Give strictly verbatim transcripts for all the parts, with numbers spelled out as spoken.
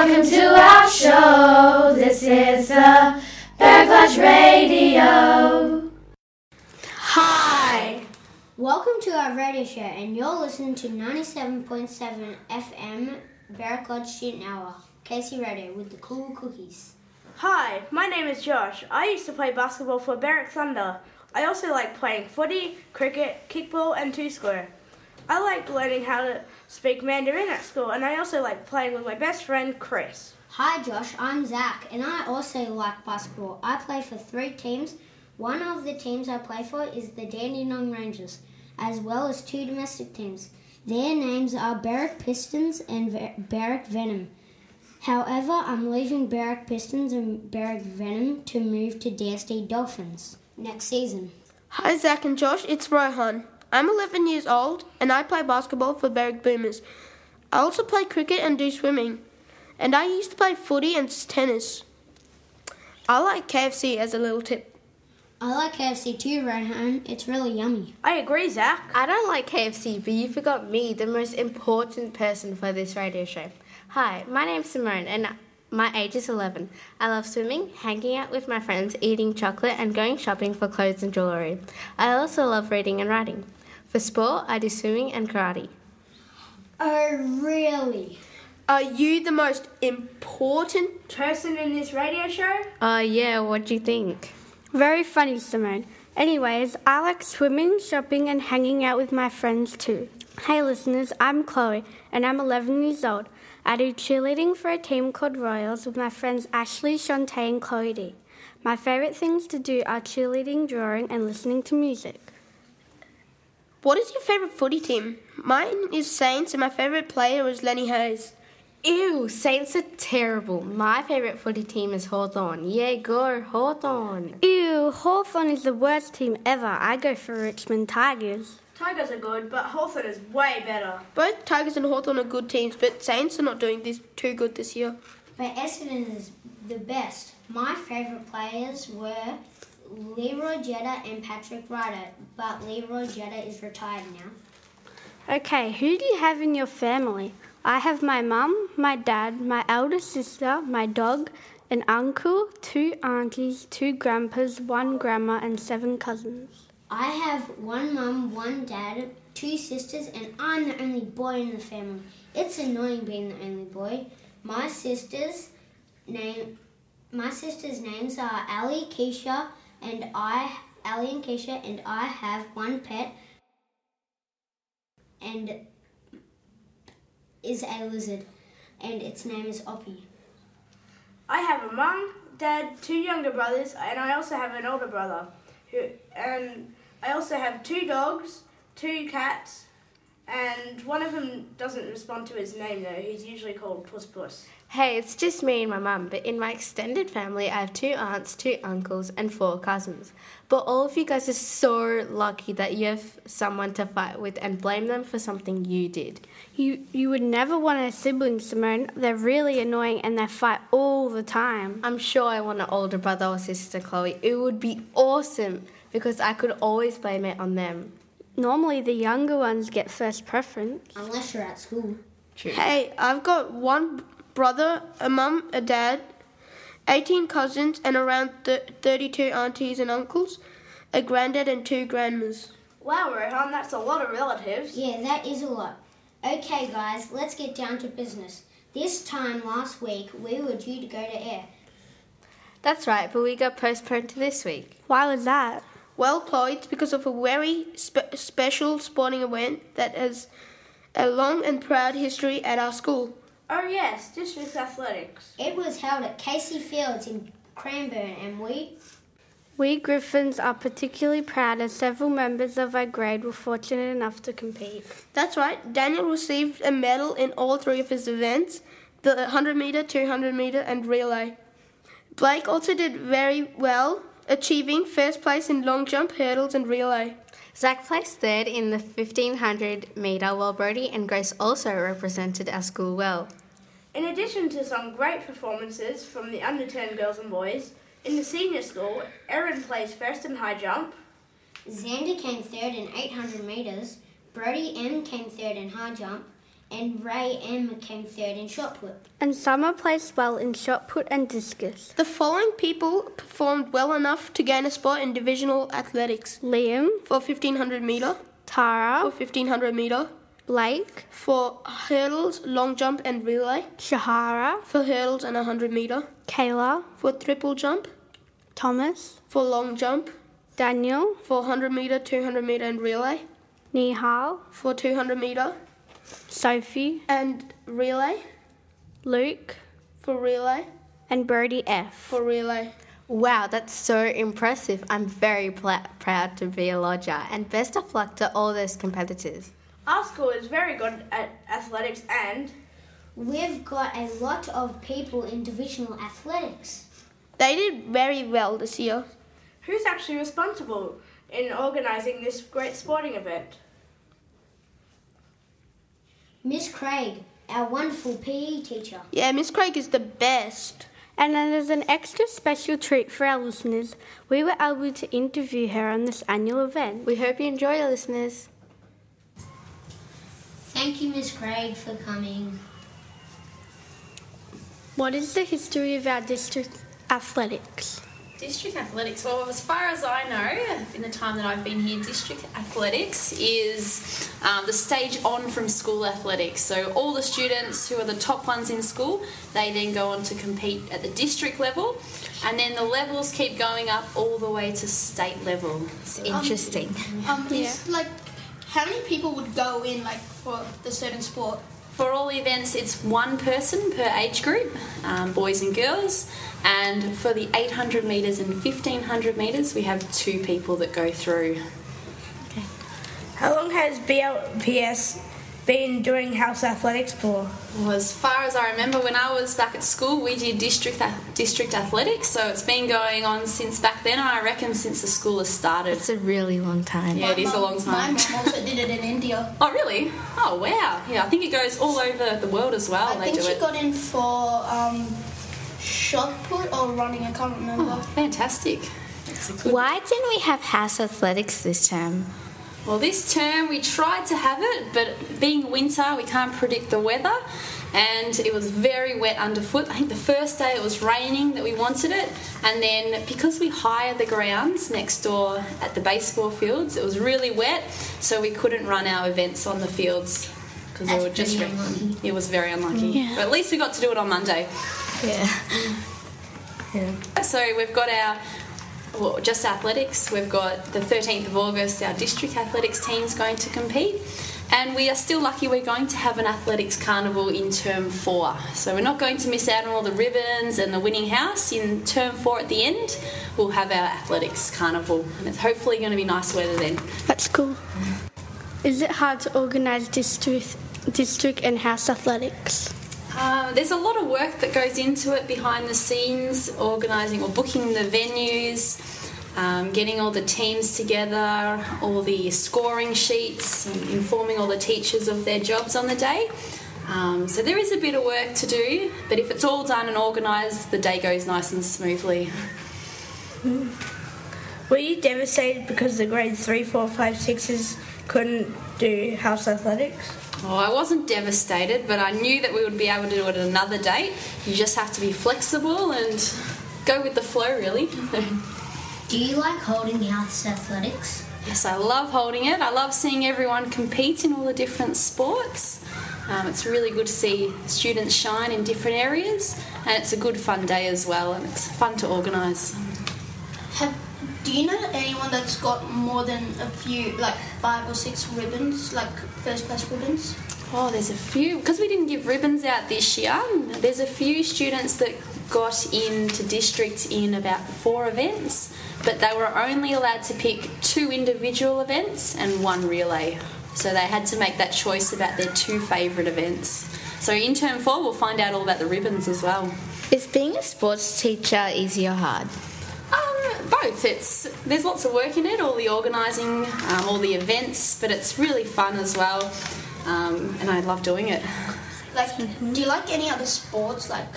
Welcome to our show. This is the Berwick Lodge Radio. Hi. Welcome to our radio show, and you're listening to ninety-seven point seven F M Berwick Lodge Student Hour, K C Radio with the cool cookies. Hi, my name is Josh. I used to play basketball for Berwick Thunder. I also like playing footy, cricket, kickball and two-square. I like learning how to speak Mandarin at school, and I also like playing with my best friend Chris. Hi Josh, I'm Zach, and I also like basketball. I play for three teams. One of the teams I play for is the Dandenong Rangers, as well as two domestic teams. Their names are Berwick Pistons and Ver- Berwick Venom. However, I'm leaving Berwick Pistons and Berwick Venom to move to D S D Dolphins next season. Hi Zach and Josh, it's Rohan. I'm eleven years old and I play basketball for Berwick Boomers. I also play cricket and do swimming. And I used to play footy and tennis. I like K F C as a little tip. I like K F C too, Rohan. It's really yummy. I agree, Zach. I don't like K F C, but you forgot me, the most important person for this radio show. Hi, my name's Simone and my age is eleven. I love swimming, hanging out with my friends, eating chocolate and going shopping for clothes and jewellery. I also love reading and writing. For sport, I do swimming and karate. Oh, really? Are you the most important Person in this radio show? Oh, uh, yeah, what do you think? Very funny, Simone. Anyways, I like swimming, shopping, and hanging out with my friends too. Hey listeners, I'm Chloe, and I'm eleven years old. I do cheerleading for a team called Royals with my friends Ashley, Shantae, and Chloe D. My favourite things to do are cheerleading, drawing, and listening to music. What is your favourite footy team? Mine is Saints and my favourite player is Lenny Hayes. Ew, Saints are terrible. My favourite footy team is Hawthorn. Yeah, go Hawthorn. Ew, Hawthorn is the worst team ever. I go for Richmond Tigers. Tigers are good, but Hawthorn is way better. Both Tigers and Hawthorn are good teams, but Saints are not doing this too good this year. But Essendon is the best. My favourite players were Leroy Jetta and Patrick Ryder, but Leroy Jetta is retired now. Okay, who do you have in your family? I have my mum, my dad, my elder sister, my dog, an uncle, two aunties, two grandpas, one grandma, and seven cousins. I have one mum, one dad, two sisters, and I'm the only boy in the family. It's annoying being the only boy. My sisters' name, my sisters' names are Ali, Keisha, and I, Ali and Keisha, and I have one pet, and is a lizard, and its name is Oppie. I have a mum, dad, two younger brothers, and I also have an older brother. Who, and I also have two dogs, two cats, and one of them doesn't respond to his name though. He's usually called Puss Puss. Hey, it's just me and my mum, but in my extended family I have two aunts, two uncles, and four cousins. But all of you guys are so lucky that you have someone to fight with and blame them for something you did. You you would never want a sibling, Simone. They're really annoying and they fight all the time. I'm sure I want an older brother or sister, Chloe. It would be awesome because I could always blame it on them. Normally the younger ones get first preference. Unless you're at school. True. Hey, I've got one brother, a mum, a dad, eighteen cousins, and around th- thirty-two aunties and uncles, a granddad and two grandmas. Wow, Rohan, that's a lot of relatives. Yeah, that is a lot. Okay, guys, let's get down to business. This time last week, we were due to go to air. That's right, but we got postponed to this week. Why was that? Well, Chloe, it's because of a very spe- special sporting event that has a long and proud history at our school. Oh yes, district athletics. It was held at Casey Fields in Cranbourne, and we... We Griffins are particularly proud as several members of our grade were fortunate enough to compete. That's right, Daniel received a medal in all three of his events, the one hundred metre, two hundred metre and relay. Blake also did very well, achieving first place in long jump, hurdles and relay. Zach placed third in the fifteen hundred metre, while Brody and Grace also represented our school well. In addition to some great performances from the under ten girls and boys, in the senior school, Erin placed first in high jump. Xander came third in eight hundred metres, Brody M came third in high jump, and Ray Emma came third in shot put. And Summer placed well in shot put and discus. The following people performed well enough to gain a spot in divisional athletics. Liam, For fifteen hundred metre, Tara, for fifteen hundred metre, Blake, for hurdles, long jump and relay, Shahara, for hurdles and one hundred metre, Kayla, for triple jump, Thomas, for long jump, Daniel, for one hundred metre, two hundred metre and relay, Nihal, for two hundred metre Sophie, and relay, Luke, for relay, and Brody F. for relay. Wow, that's so impressive. I'm very pl- proud to be a lodger, and best of luck to all those competitors. Our school is very good at athletics and We've got a lot of people in divisional athletics. They did very well this year. who's actually responsible in organising this great sporting event? Miss Craig, our wonderful P E teacher. Yeah, Miss Craig is the best. And then as an extra special treat for our listeners, we were able to interview her on this annual event. We hope you enjoy it, listeners. Thank you, Miss Craig, for coming. What is the history of our district athletics? District athletics, well, as far as I know, in the time that I've been here, district athletics is um, the stage on from school athletics. So all the students who are the top ones in school, they then go on to compete at the district level, and then the levels keep going up all the way to state level. It's interesting. Um, it's like, how many people would go in, like, for the certain sport? For all events, it's one person per age group, um, boys and girls. And for the eight hundred metres and fifteen hundred metres, we have two people that go through. How long has B L P S been doing house athletics for? Well, as far as I remember, when I was back at school, we did district district athletics, so it's been going on since back then, and I reckon since the school has started. It's a really long time. Yeah, it is a long time. My mum also did it in India. Oh, really? Oh, wow. Yeah, I think it goes all over the world as well. I they think do she it. got in for um, shot put or running, I can't remember. Oh, fantastic. That's a good. Why didn't we have house athletics this term? Well, this term we tried to have it, but being winter, we can't predict the weather, and it was very wet underfoot. I think the first day it was raining that we wanted it, and then because we hired the grounds next door at the baseball fields, it was really wet, so we couldn't run our events on the fields because they That's were just. pretty unlucky. It was very unlucky. Yeah. But at least we got to do it on Monday. Yeah. yeah. So we've got our. Well, just athletics. We've got the thirteenth of August, our district athletics team's going to compete, and we are still lucky we're going to have an athletics carnival in term four. So we're not going to miss out on all the ribbons and the winning house. In term four at the end, we'll have our athletics carnival, and it's hopefully going to be nice weather then. That's cool. Is it hard to organise district, district and house athletics? Uh, there's a lot of work that goes into it behind the scenes, organising or booking the venues, um, getting all the teams together, all the scoring sheets, and informing all the teachers of their jobs on the day. Um, so there is a bit of work to do, but if it's all done and organised, the day goes nice and smoothly. Were you devastated because the grades three, four, five, sixes couldn't do house athletics? Oh, I wasn't devastated, but I knew that we would be able to do it at another date. You just have to be flexible and go with the flow, really. Do you like holding house athletics? Yes, I love holding it. I love seeing everyone compete in all the different sports. Um, it's really good to see students shine in different areas, and it's a good fun day as well, and it's fun to organise. Have, do you know anyone that's got more than a few, like five or six ribbons, like first class ribbons? Oh, there's a few. Because we didn't give ribbons out this year, there's a few students that got into district in about four events, but they were only allowed to pick two individual events and one relay. So they had to make that choice about their two favourite events. So in term four, we'll find out all about the ribbons as well. Is being a sports teacher easy or hard? Um, both. It's there's lots of work in it, all the organising, um, all the events, but it's really fun as well, um, and I love doing it. Like, do you like any other sports, like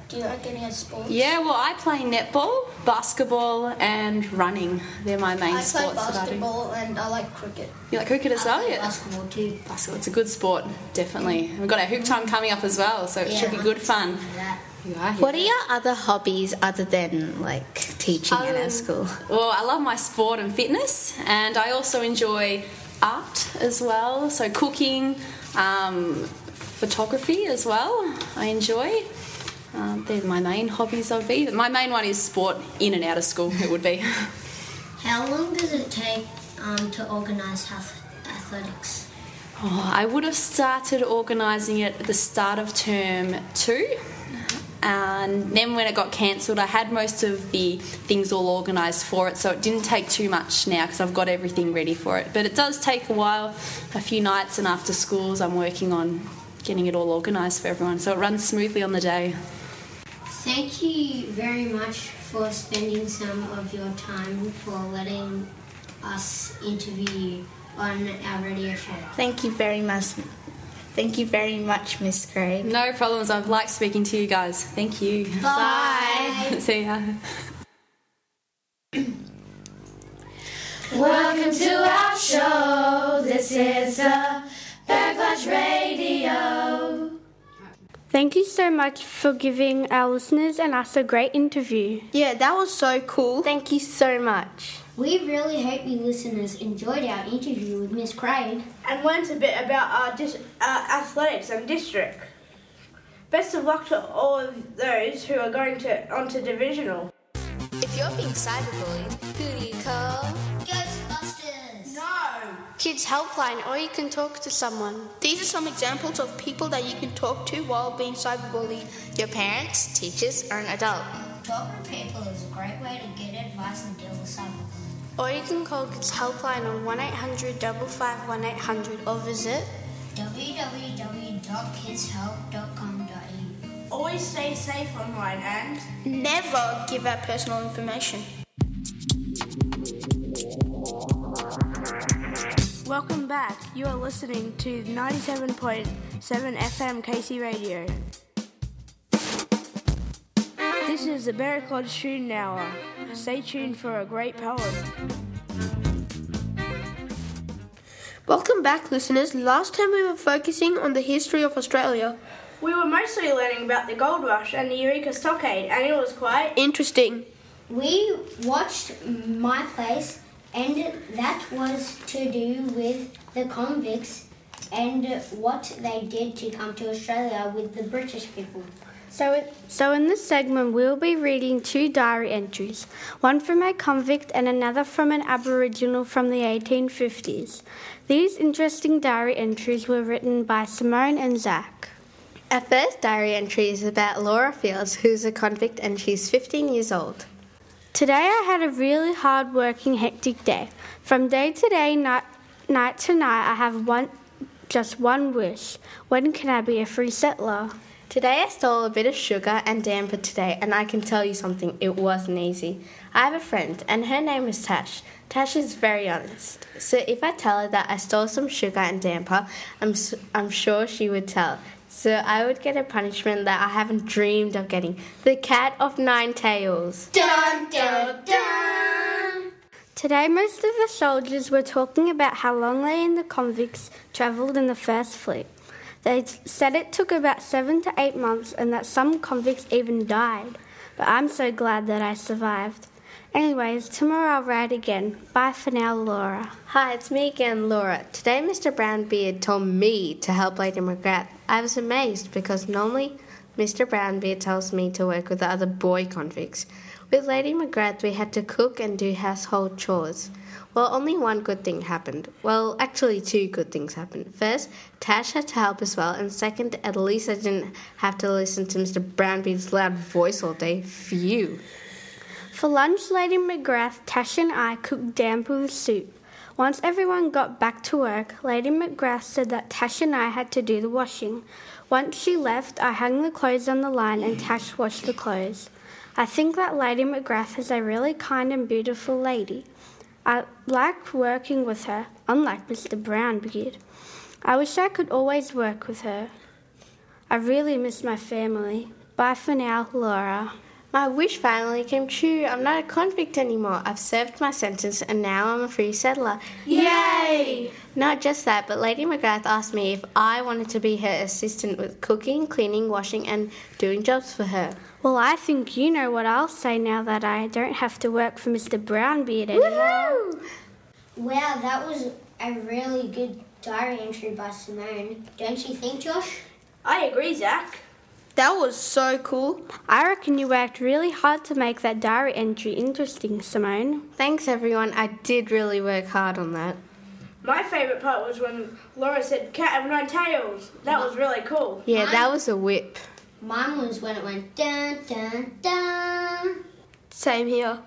Do you like any other sports? Yeah, well, I play netball, basketball, and running. They're my main I play sports that I do. basketball and I like cricket. You like cricket as well? play Yeah. basketball too. Basketball, it's a good sport, definitely. We've got our hoop time coming up as well, so it should be good fun. For that. Yeah, What are your other hobbies other than like teaching at our Um, school? Well, I love my sport and fitness, and I also enjoy art as well. So cooking, um, photography as well. I enjoy. Um, they're my main hobbies. I'd be. My main one is sport in and out of school. It would be. How long does it take um, to organise ath- athletics? Oh, I would have started organising it at the start of term two. And then when it got cancelled, I had most of the things all organised for it, so it didn't take too much now because I've got everything ready for it. But it does take a while, a few nights and after schools I'm working on getting it all organised for everyone, so it runs smoothly on the day. Thank you very much for spending some of your time for letting us interview you on our radio show. Thank you very much. Thank you very much, Miss Craig. No problems, I've liked speaking to you guys. Thank you. Bye. See ya. Welcome to our show. This is a Backlash Radio. Thank you so much for giving our listeners and us a great interview. Yeah, that was so cool. Thank you so much. We really hope you listeners enjoyed our interview with Miss Craig. And learnt a bit about our, dis- our athletics and district. Best of luck to all of those who are going to onto divisional. If you're being cyberbullied, who do you call? Ghostbusters! Kids Helpline, or you can talk to someone. These are some examples of people that you can talk to while being cyberbullied. Your parents, teachers, or an adult. Talking to people is a great way to get advice and deal with cyberbullying. Or you can call Kids Helpline on one eight hundred five five one eight hundred or visit w w w dot kids help dot com dot a u. Always stay safe online and Never give out personal information. welcome back. You are listening to ninety-seven point seven F M K C Radio. This is the Berwick Lodge Student Hour. Stay tuned for a great poem. Welcome back, listeners. Last time we were focusing on the history of Australia. We were mostly learning about the gold rush and the Eureka Stockade, and it was quite Interesting. We watched My Place, and that was to do with the convicts and what they did to come to Australia with the British people. So, it, so in this segment, we'll be reading two diary entries, one from a convict and another from an Aboriginal from the eighteen fifties. These interesting diary entries were written by Simone and Zach. Our first diary entry is about Laura Fields, who's a convict and she's fifteen years old. Today I had a really hard-working, hectic day. From day to day, night, night to night, I have one, just one wish. When can I be a free settler? Today I stole a bit of sugar and damper today, and I can tell you something, it wasn't easy. I have a friend, and her name is Tash. Tash is very honest, so if I tell her that I stole some sugar and damper, I'm, s- I'm sure she would tell. So I would get a punishment that I haven't dreamed of getting. The cat of nine tails. Dun, dun, dun. Today most of the soldiers were talking about how long they and the convicts travelled in the first fleet. They said it took about seven to eight months and that some convicts even died. But I'm so glad that I survived. Anyways, tomorrow I'll write again. Bye for now, Laura. Hi, it's me again, Laura. Today Mister Brownbeard told me to help Lady McGrath. I was amazed because normally Mister Brownbeard tells me to work with the other boy convicts. With Lady McGrath we had to cook and do household chores. Well, only one good thing happened. Well, actually two good things happened. First, Tash had to help as well, and second, at least I didn't have to listen to Mister Brownbeard's loud voice all day. Phew. For lunch, Lady McGrath, Tash and I cooked damper with soup. Once everyone got back to work, Lady McGrath said that Tash and I had to do the washing. Once she left, I hung the clothes on the line and Tash washed the clothes. I think that Lady McGrath is a really kind and beautiful lady. I like working with her, unlike Mister Brownbeard. I wish I could always work with her. I really miss my family. Bye for now, Laura. My wish finally came true. I'm not a convict anymore. I've served my sentence and now I'm a free settler. Yay! Not just that, but Lady McGrath asked me if I wanted to be her assistant with cooking, cleaning, washing and doing jobs for her. Well, I think you know what I'll say now that I don't have to work for Mister Brownbeard anymore. Woohoo! Wow, that was a really good diary entry by Simone. Don't you think, Josh? I agree, Zach. That was so cool. I reckon you worked really hard to make that diary entry interesting, Simone. Thanks everyone, I did really work hard on that. My favourite part was when Laura said, cat of nine tails. That was really cool. Yeah, Mine- that was a whip. Mine was when it went dun dun dun. Same here.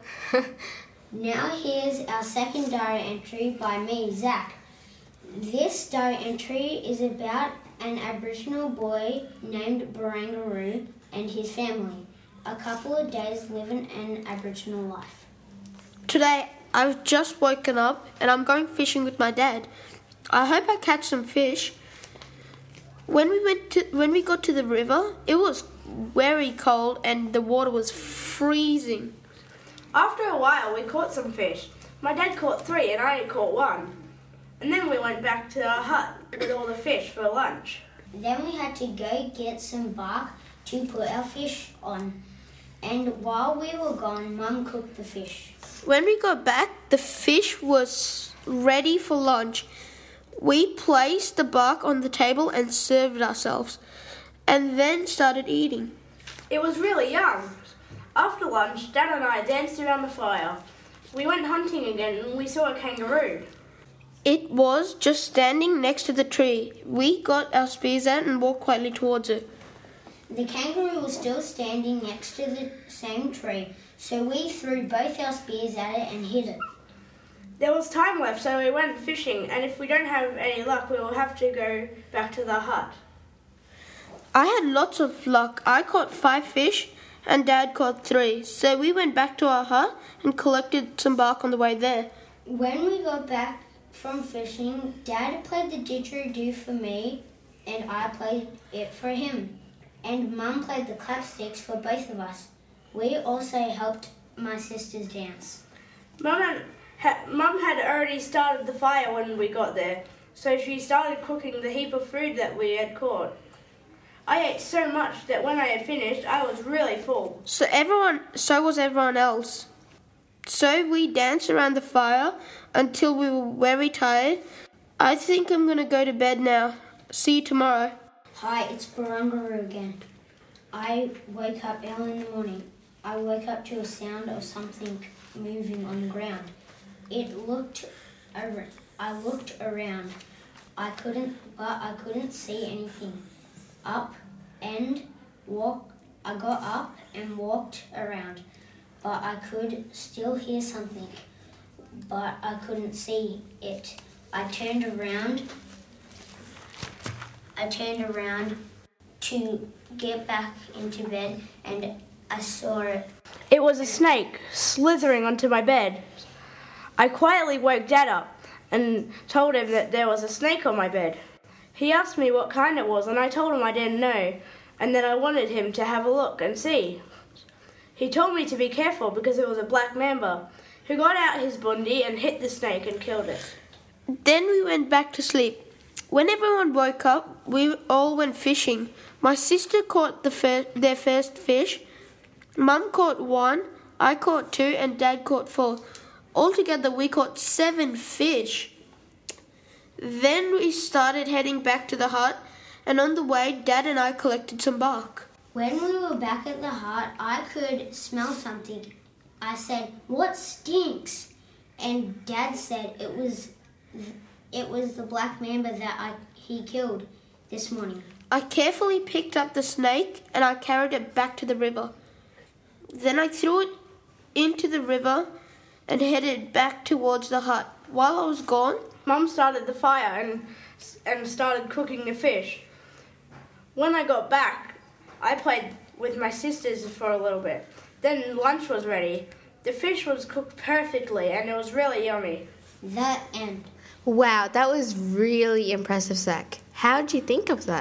Now here's our second diary entry by me, Zach. This diary entry is about an Aboriginal boy named Barangaroo and his family. A couple of days living an Aboriginal life. Today, I've just woken up and I'm going fishing with my dad. I hope I catch some fish. When we went to when we got to the river, it was very cold and the water was freezing. After a while, we caught some fish. My dad caught three and I caught one. And then we went back to our hut with all the fish for lunch. Then we had to go get some bark to put our fish on. And while we were gone, Mum cooked the fish. When we got back, the fish was ready for lunch. We placed the bark on the table and served ourselves, and then started eating. It was really yum. After lunch, Dad and I danced around the fire. We went hunting again and we saw a kangaroo. It was just standing next to the tree. We got our spears out and walked quietly towards it. The kangaroo was still standing next to the same tree, so we threw both our spears at it and hit it. There was time left, so we went fishing, and if we don't have any luck, we will have to go back to the hut. I had lots of luck. I caught five fish and Dad caught three. So we went back to our hut and collected some bark on the way there. When we got back from fishing, Dad played the didgeridoo for me and I played it for him. And Mum played the clapsticks for both of us. We also helped my sisters dance. Mum had, ha, Mum had already started the fire when we got there, so she started cooking the heap of food that we had caught. I ate so much that when I had finished, I was really full. So everyone, so was everyone else. So we danced around the fire until we were very tired. I think I'm going to go to bed now. See you tomorrow. Hi, it's Barangaroo again. I woke up early in the morning. I woke up to a sound of something moving on the ground. It looked, ar- I looked around. I couldn't, but I couldn't see anything. Up and walk. I got up and walked around, but I could still hear something, but I couldn't see it. I turned around. I turned around to get back into bed and I saw it. It was a snake slithering onto my bed. I quietly woke Dad up and told him that there was a snake on my bed. He asked me what kind it was and I told him I didn't know and that I wanted him to have a look and see. He told me to be careful because it was a black mamba who got out his bundi and hit the snake and killed it. Then we went back to sleep. When everyone woke up, we all went fishing. My sister caught the fir- their first fish. Mum caught one, I caught two, and Dad caught four. Altogether, we caught seven fish. Then we started heading back to the hut, and on the way, Dad and I collected some bark. When we were back at the hut, I could smell something. I said, "What stinks?" And Dad said it was it was the black mamba that I, he killed this morning. I carefully picked up the snake and I carried it back to the river. Then I threw it into the river and headed back towards the hut. While I was gone, Mum started the fire and and started cooking the fish. When I got back, I played with my sisters for a little bit. Then lunch was ready. The fish was cooked perfectly and it was really yummy. The end. Wow, that was really impressive, Zach. How did you think of that?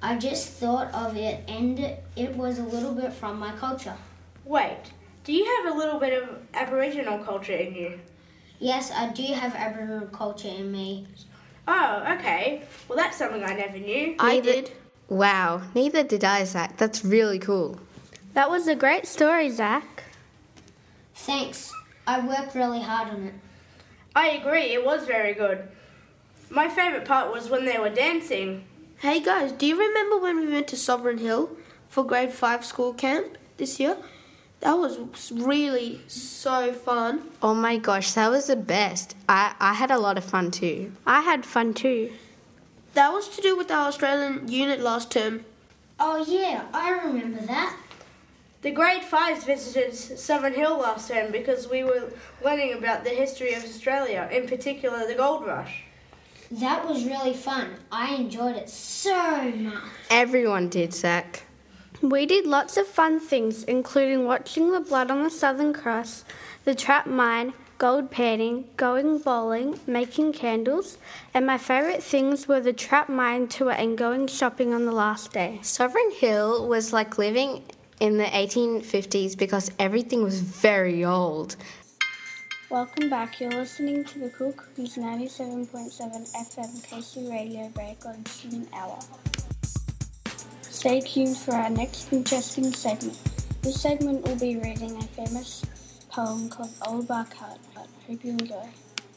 I just thought of it and it was a little bit from my culture. Wait, do you have a little bit of Aboriginal culture in you? Yes, I do have Aboriginal culture in me. Oh, okay. Well, that's something I never knew. I did. Wow, neither did I, Zach. That's really cool. That was a great story, Zach. Thanks. I worked really hard on it. I agree, it was very good. My favourite part was when they were dancing. Hey guys, do you remember when we went to Sovereign Hill for grade five school camp this year? That was really so fun. Oh my gosh, that was the best. I, I had a lot of fun too. I had fun too. That was to do with our Australian unit last term. Oh yeah, I remember that. The grade fives visited Sovereign Hill last term because we were learning about the history of Australia, in particular the gold rush. That was really fun. I enjoyed it so much. Everyone did, Zach. We did lots of fun things, including watching the blood on the Southern Cross, the trap mine, gold panning, going bowling, making candles, and my favourite things were the trap mine tour and going shopping on the last day. Sovereign Hill was like living in the eighteen fifties because everything was very old. Welcome back. You're listening to the Cool Cookies ninety-seven point seven F M K C Radio Break on Student Hour. Stay tuned for our next interesting segment. This segment will be reading a famous poem called Old Bark Hut. Hope you enjoy.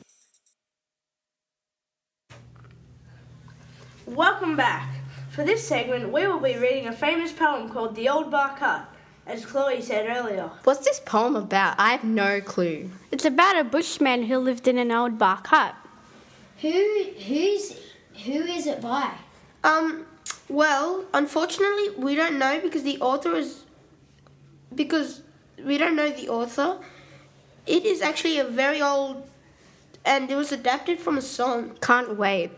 Welcome back. For this segment, we will be reading a famous poem called The Old Bark Hut, as Chloe said earlier. What's this poem about? I have no clue. It's about a bushman who lived in an old bark hut. Who who's who is it by? Um, well, unfortunately, we don't know because the author is because we don't know the author. It is actually a very old, and it was adapted from a song. Can't wait.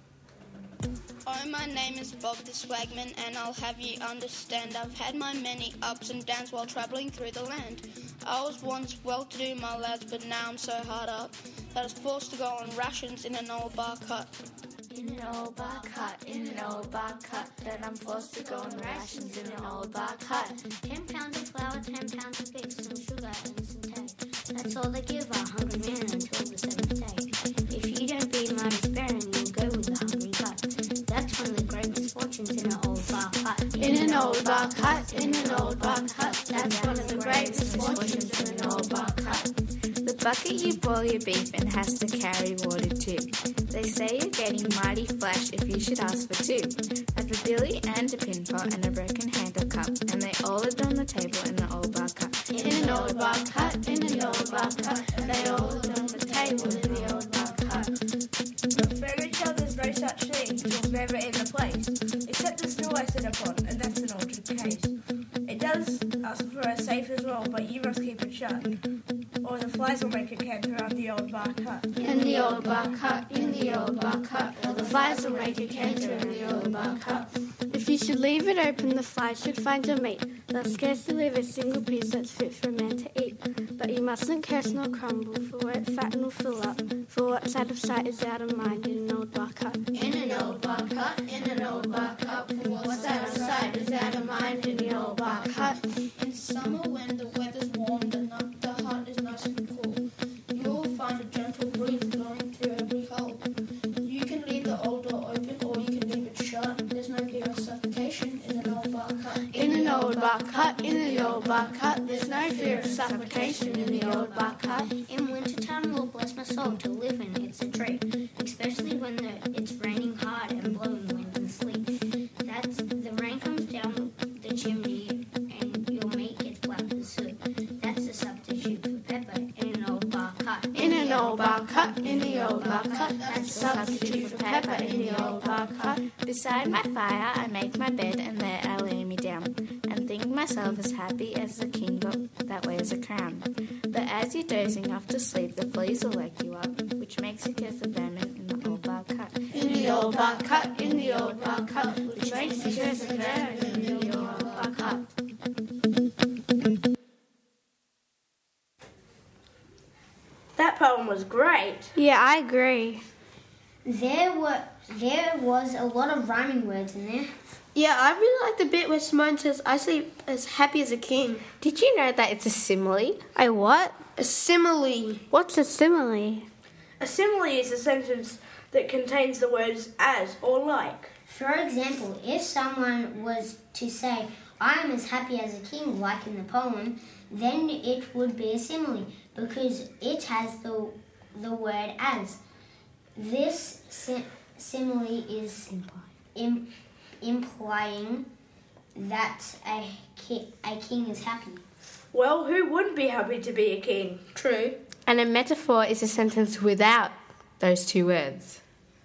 Oh, my name is Bob the Swagman, and I'll have you understand I've had my many ups and downs while travelling through the land. I was once well-to-do, my lads, but now I'm so hard up that I was forced to go on rations in an old bark hut. In an old bark hut, in an old bark hut, then I'm forced to go on rations in an old bark hut. Ten pounds of flour, ten pounds of pigs, some sugar and some tea. That's all they give a hungry man until the seventh day. If you don't be mighty sparing, you'll go with the hungry gut. That's one of the great misfortunes in an old bark hut. In an old bark hut, in an old bark hut, that's one of the great misfortunes in an old bark hut. The bucket you boil your beef in has to carry water too. They say you're getting mighty flash if you should ask for two. I've a billy and a pin pot and a broken handle cup, and they all lived on the table in the old bark hut. In an old bark hut, in an old bark hut, they all lived on the table in the old bark hut. But furniture, there's no such thing, was never in the place, except the stool I sit upon, and that's an altered case. It does ask for a safe as well, but you must keep it shut, or the flies will make a camp around the old bark hut. In the old bark hut, in the old bark hut, or the flies will make a canter in the old bark hut. If you should leave it open, the flies should find your meat. They'll scarcely leave a single piece that's fit for a man to eat. But you mustn't curse nor crumble, for where it fatten will fill up. For what's out of sight is out of mind in an old bark hut. In an old bark hut, in an old bark hut, for what's out of sight is out of mind in the old bark hut. In summer when the weather's warm, the, nu- the hut is nice and cool. You'll find a gentle breeze blowing through every hole. You can leave the old door open or you can leave it shut. There's no fear of suffocation in an old bark hut. In an old bark hut, in the old bark hut, there's no fear of suffocation in the old bark hut. In wintertime, Lord bless my soul, to live in it's a treat, especially when the, it's raining hard and blowing wind and sleet. That's the rain comes down the chimney and your meat gets black as soot. That's a substitute for pepper in an old bark hut. In an old bark hut, in the old bark hut, that's a substitute for pepper in the old bark hut. Beside my fire I make my bed, and there I lay me down, and think myself as happy as the king that wears a crown. But as you're dozing off to sleep, the fleas will wake you up, which makes you kiss the vermin in the old bark hut. In the old bark hut, in the old bark hut, which makes you kiss the vermin in the old bark hut. That poem was great. Yeah, I agree. There were there was a lot of rhyming words in there. Yeah, I really like the bit where Simone says, I sleep as happy as a king. Did you know that it's a simile? A what? A simile. What's a simile? A simile is a sentence that contains the words as or like. For example, if someone was to say, I am as happy as a king, like in the poem, then it would be a simile because it has the, the word as. This si- simile is im- implying that a, ki- a king is happy. Well, who wouldn't be happy to be a king? True. And a metaphor is a sentence without those two words.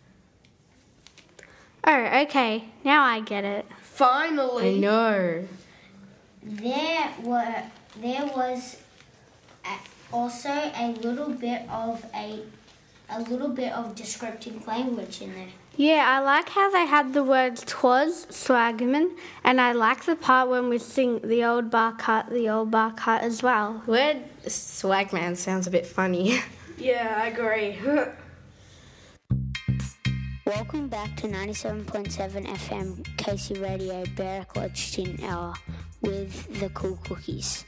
Oh, okay. Now I get it. Finally. I know. There were there was a, also a little bit of a a little bit of descriptive language in there. Yeah, I like how they had the words twas, swagman, and I like the part when we sing the old bar cut, the old bar cut as well. The word swagman sounds a bit funny. Yeah, I agree. Welcome back to ninety-seven point seven F M K C Radio Berwick Lodge Student Hour with the Cool Cookies.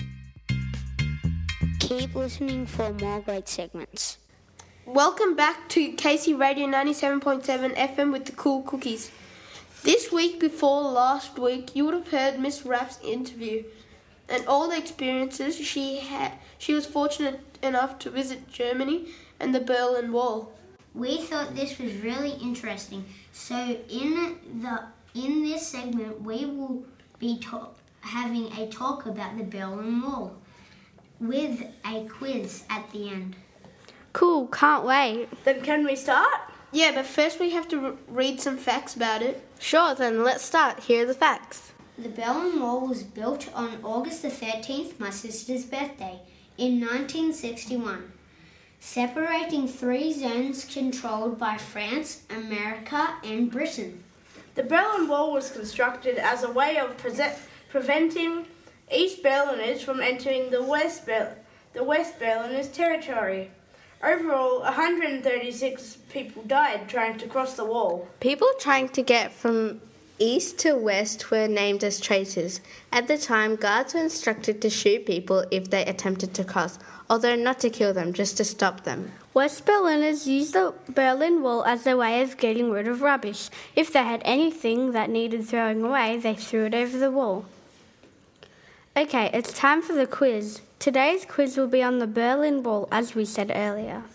Keep listening for more great segments. Welcome back to K C Radio ninety-seven point seven F M with the Cool Cookies. This week before last week, you would have heard Miss Rapp's interview and all the experiences she had. She was fortunate enough to visit Germany and the Berlin Wall. We thought this was really interesting, so in the in this segment we will be ta- having a talk about the Berlin Wall with a quiz at the end. Cool, can't wait. Then can we start? Yeah, but first we have to re- read some facts about it. Sure, then let's start. Here are the facts. The Berlin Wall was built on August the thirteenth, my sister's birthday, in nineteen sixty-one. Separating three zones controlled by France, America, and Britain. The Berlin Wall was constructed as a way of pre- preventing East Berliners from entering the West, Ber- the West Berliners territory. Overall, one hundred thirty-six people died trying to cross the wall. People trying to get from east to west were named as traitors. At the time, guards were instructed to shoot people if they attempted to cross, although not to kill them, just to stop them. West Berliners used the Berlin Wall as a way of getting rid of rubbish. If they had anything that needed throwing away, they threw it over the wall. Okay, it's time for the quiz. Today's quiz will be on the Berlin Wall, as we said earlier.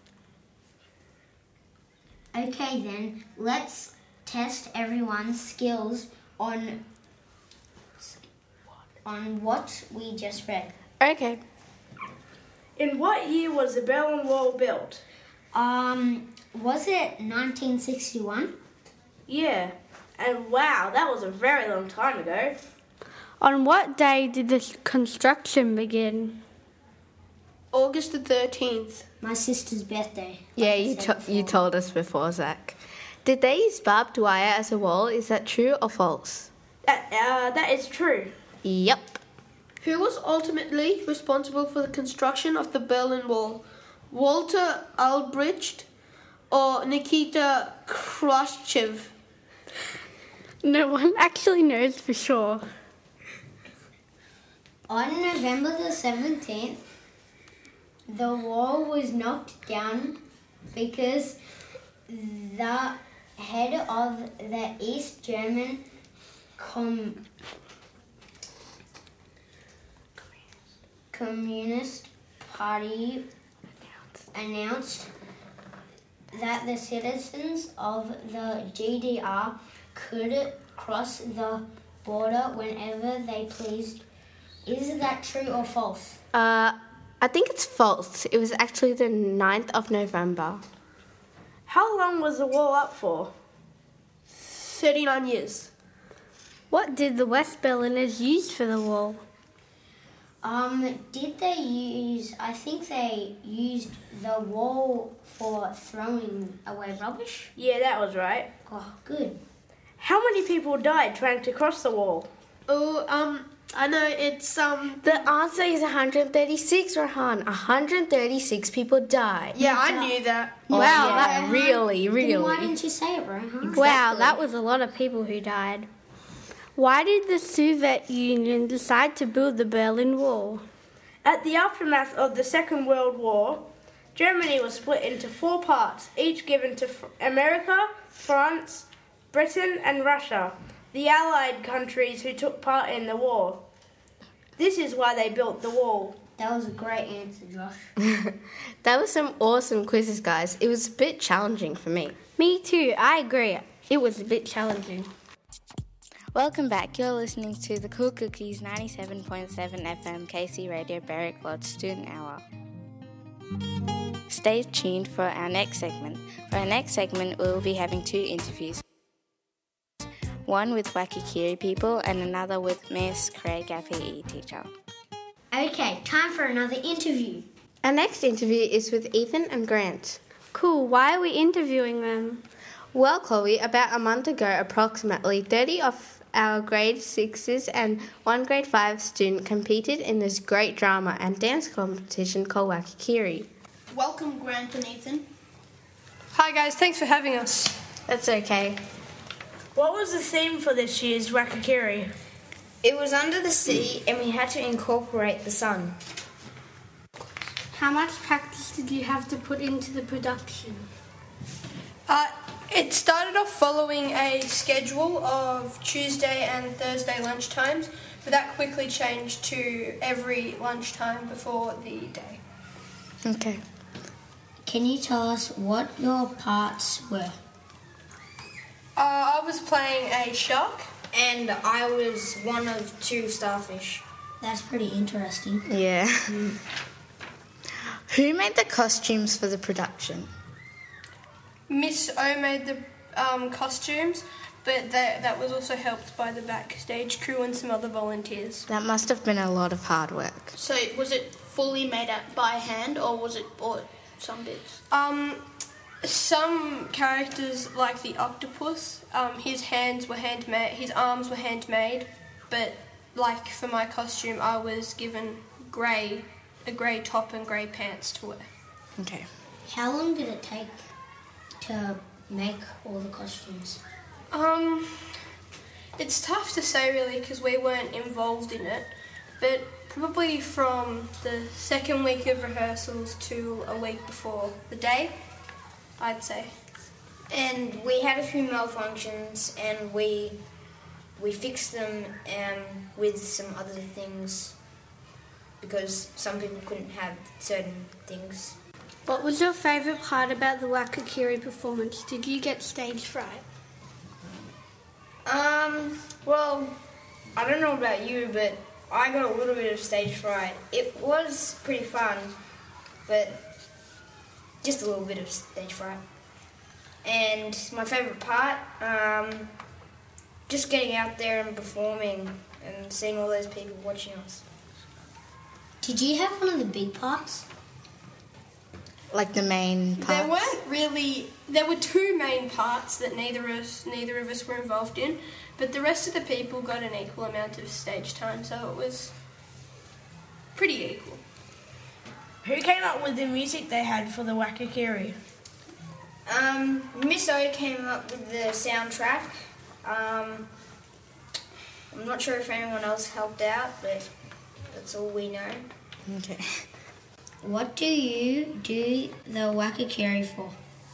Okay then, let's test everyone's skills on on what we just read. Okay. In what year was the Berlin Wall built? Um, was it nineteen sixty-one? Yeah, and wow, that was a very long time ago. On what day did the construction begin? August the thirteenth. My sister's birthday. Yeah, like I you said to- you before. told us before, Zach. Did they use barbed wire as a wall? Is that true or false? That, uh, that is true. Yep. Who was ultimately responsible for the construction of the Berlin Wall? Walter Albrecht or Nikita Khrushchev? No one actually knows for sure. On November the seventeenth, the wall was knocked down because the head of the East German com- Communist Party announced that the citizens of the G D R could cross the border whenever they pleased. Is that true or false? Uh, I think it's false. It was actually the ninth of November. How long was the wall up for? thirty-nine years. What did the West Berliners use for the wall? Um, did they use, I think they used the wall for throwing away rubbish? Yeah, that was right. Oh, good. How many people died trying to cross the wall? Oh, um, I know it's, um... The answer is one hundred thirty-six, Rohan. one hundred thirty-six people died. Yeah, I knew that. Oh, Wow, yeah, really, Then why really. didn't you say it, Rohan? Wow, that was a lot of people who died. Why did the Soviet Union decide to build the Berlin Wall? At the aftermath of the Second World War, Germany was split into four parts, each given to F- America, France, Britain and Russia, the Allied countries who took part in the war. This is why they built the wall. That was a great answer, Josh. That was some awesome quizzes, guys. It was a bit challenging for me. Me too, I agree. It was a bit challenging. Welcome back. You're listening to the Cool Cookies ninety-seven point seven F M K C Radio Berwick Lodge Student Hour. Stay tuned for our next segment. For our next segment, we will be having two interviews. One with Wakikiri people and another with Miss Craig, our P E teacher. Okay, time for another interview. Our next interview is with Ethan and Grant. Cool, why are we interviewing them? Well, Chloe, about a month ago, approximately thirty of our grade sixes and one grade five student competed in this great drama and dance competition called Wakikiri. Welcome, Grant and Ethan. Hi guys, thanks for having us. That's okay. What was the theme for this year's Wakikiri? It was under the sea and we had to incorporate the sun. How much practice did you have to put into the production? Uh, it started off following a schedule of Tuesday and Thursday lunchtimes, but that quickly changed to every lunchtime before the day. Okay. Can you tell us what your parts were? Uh, I was playing a shark. And I was one of two starfish. That's pretty interesting. Yeah. Who made the costumes for the production? Miss O made the um, costumes, but that, that was also helped by the backstage crew and some other volunteers. That must have been a lot of hard work. So was it fully made out by hand or was it bought some bits? Um, some characters, like the octopus, um, his hands were handmade, his arms were handmade, but like for my costume, I was given grey, a grey top and grey pants to wear. Okay. How long did it take to make all the costumes? Um, it's tough to say really because we weren't involved in it, but probably from the second week of rehearsals to a week before the day, I'd say. And we had a few malfunctions and we we fixed them um, with some other things because some people couldn't have certain things. What was your favourite part about the Wakikiri performance? Did you get stage fright? Um, well, I don't know about you, but I got a little bit of stage fright. It was pretty fun, but just a little bit of stage fright. And my favourite part, um, just getting out there and performing and seeing all those people watching us. Did you have one of the big parts? Like the main parts? There weren't really. There were two main parts that neither of us, neither of us were involved in, but the rest of the people got an equal amount of stage time, so it was pretty equal. Who came up with the music they had for the Wakikiri? Um, Miss O came up with the soundtrack. Um, I'm not sure if anyone else helped out, but that's all we know. Okay. What do you do the Wakikiri for?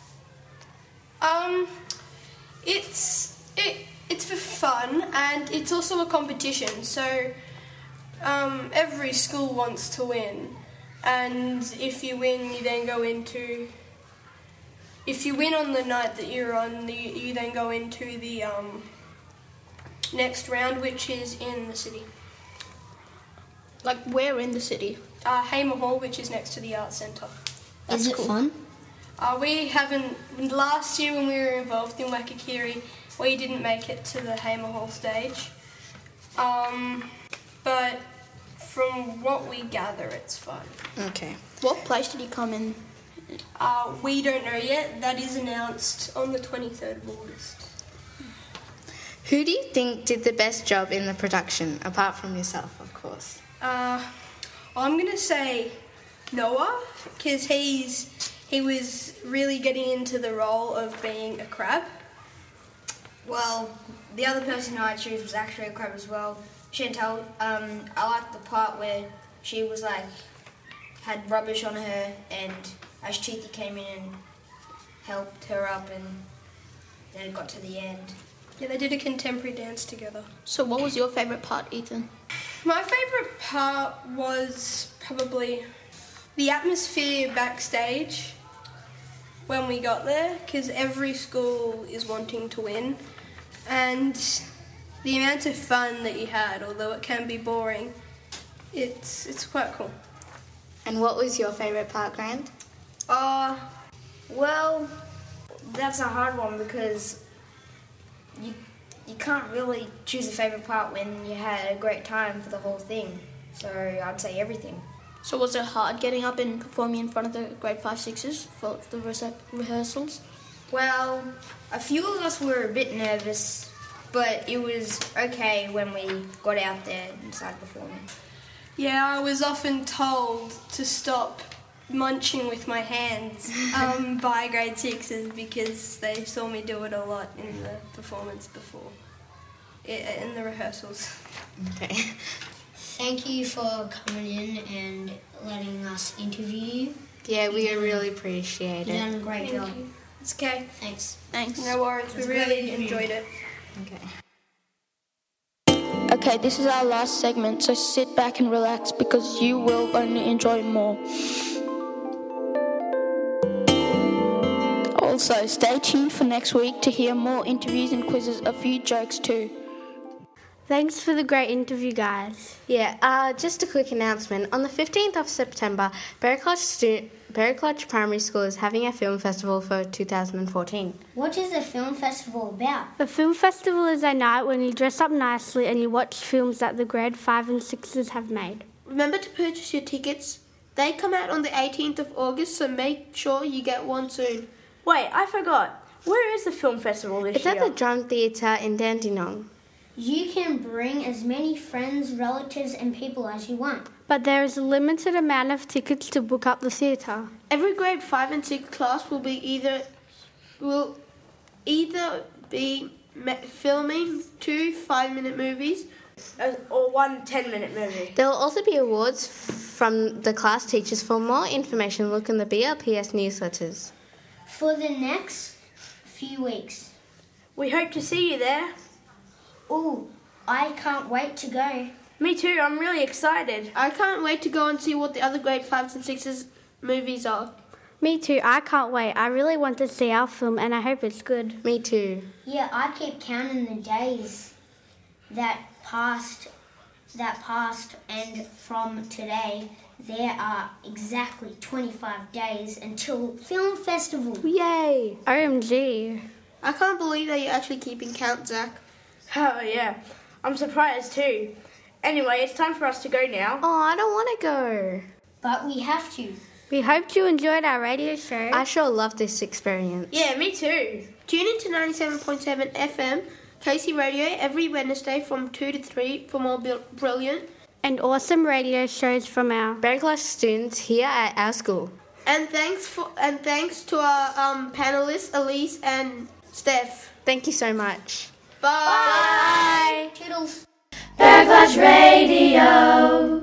Um, it's it it's for fun and it's also a competition. So, um, every school wants to win, and if you win, you then go into. If you win on the night that you're on, you, you then go into the um, next round, which is in the city. Like where in the city? Uh, Hamer Hall, which is next to the Arts Centre. Is it fun? Uh, we haven't, last year when we were involved in Wakikiri, we didn't make it to the Hamer Hall stage. Um, but from what we gather, it's fun. Okay. What place did you come in? Uh, we don't know yet. That is announced on the twenty-third of August. Who do you think did the best job in the production, apart from yourself, of course? Uh, I'm going to say Noah, because he's he was really getting into the role of being a crab. Well, the other person I choose was actually a crab as well. Chantal, um, I liked the part where she was like, had rubbish on her, and Ash Cheeky came in and helped her up, and then it got to the end. Yeah, they did a contemporary dance together. So what was your favourite part, Ethan? My favourite part was probably the atmosphere backstage when we got there, because every school is wanting to win, and the amount of fun that you had, although it can be boring, it's it's quite cool. And what was your favourite part, Grant? Uh, well, that's a hard one because you you can't really choose a favourite part when you had a great time for the whole thing. So I'd say everything. So was it hard getting up and performing in front of the grade five sixes for the rehe- rehearsals? Well, a few of us were a bit nervous, but it was okay when we got out there and started performing. Yeah, I was often told to stop munching with my hands um, by grade sixes because they saw me do it a lot in the performance before, in the rehearsals. Okay. Thank you for coming in and letting us interview you. Yeah, we really appreciate You've done it. a great Thank job. you. It's okay. Thanks. Thanks. No worries, we It's a really great interview. enjoyed it. Okay. Okay, this is our last segment, so sit back and relax because you will only enjoy more. Also, stay tuned for next week to hear more interviews and quizzes, a few jokes too. Thanks for the great interview, guys. Yeah, uh, just a quick announcement. On the fifteenth of September, Berry Clutch, stu- Berry Clutch Primary School is having a film festival for two thousand fourteen. What is the film festival about? The film festival is a night when you dress up nicely and you watch films that the grade five and sixes have made. Remember to purchase your tickets. They come out on the eighteenth of August, so make sure you get one soon. Wait, I forgot. Where is the film festival this It's year? at the Drum Theatre in Dandenong. You can bring as many friends, relatives, and people as you want. But there is a limited amount of tickets to book up the theatre. Every grade five and six class will be either will either be me- filming two five-minute movies. Uh, or one ten-minute movie. There will also be awards f- from the class teachers. For more information, look in the B L P S newsletters. For the next few weeks. We hope to see you there. Ooh, I can't wait to go. Me too, I'm really excited. I can't wait to go and see what the other grade fives and sixes movies are. Me too, I can't wait. I really want to see our film and I hope it's good. Me too. Yeah, I keep counting the days that passed, that passed, and from today, there are exactly twenty-five days until film festival. Yay! O M G. I can't believe that you're actually keeping count, Zach. Oh yeah, I'm surprised too. Anyway, it's time for us to go now. Oh, I don't want to go. But we have to. We hope you enjoyed our radio show. I sure love this experience. Yeah, me too. Tune in to ninety-seven point seven F M, K C Radio, every Wednesday from two to three for more bil- brilliant and awesome radio shows from our Berry Clutch students here at our school. And thanks for and thanks to our um, panelists Elise and Steph. Thank you so much. Bye. Toodles. Berry Clutch Radio.